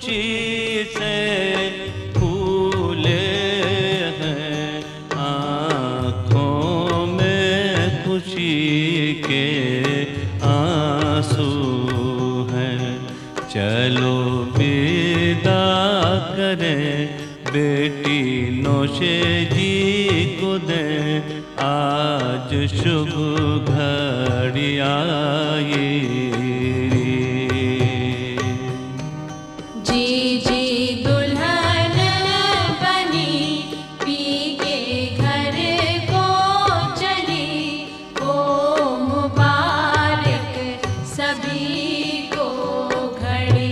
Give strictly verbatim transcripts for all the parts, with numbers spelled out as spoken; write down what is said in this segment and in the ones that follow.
खुशी से फूले हैं, आँखों में खुशी के आंसू हैं। चलो विदा करें, बेटी नौशे जी को दें, आज शुभ घड़ी आई। जी जी दुल्हन बनी, पी के घर को चली, ओ मुबारक सभी को घड़ी।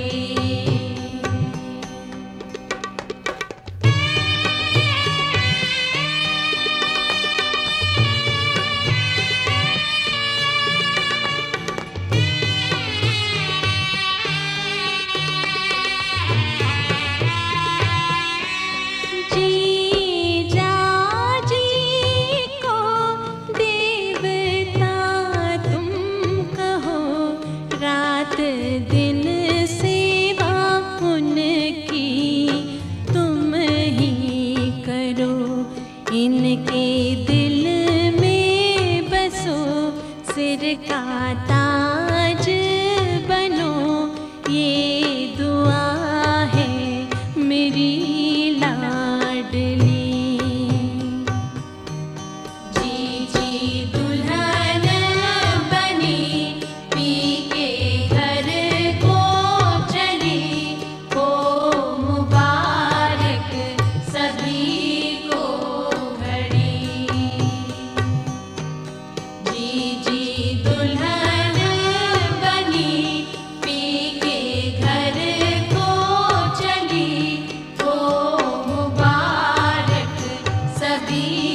दिन सेवा उनकी तुम ही करो, इनके दिल में बसो, सिर का ताज बनो, ये दुआ है मेरी लाडली। जी जी दुल्हन बनी, पी के घर को चली, ओ मुबारक सभी को घड़ी। जी जी दुल्हन बनी, पी के घर को चली, ओ मुबारक सभी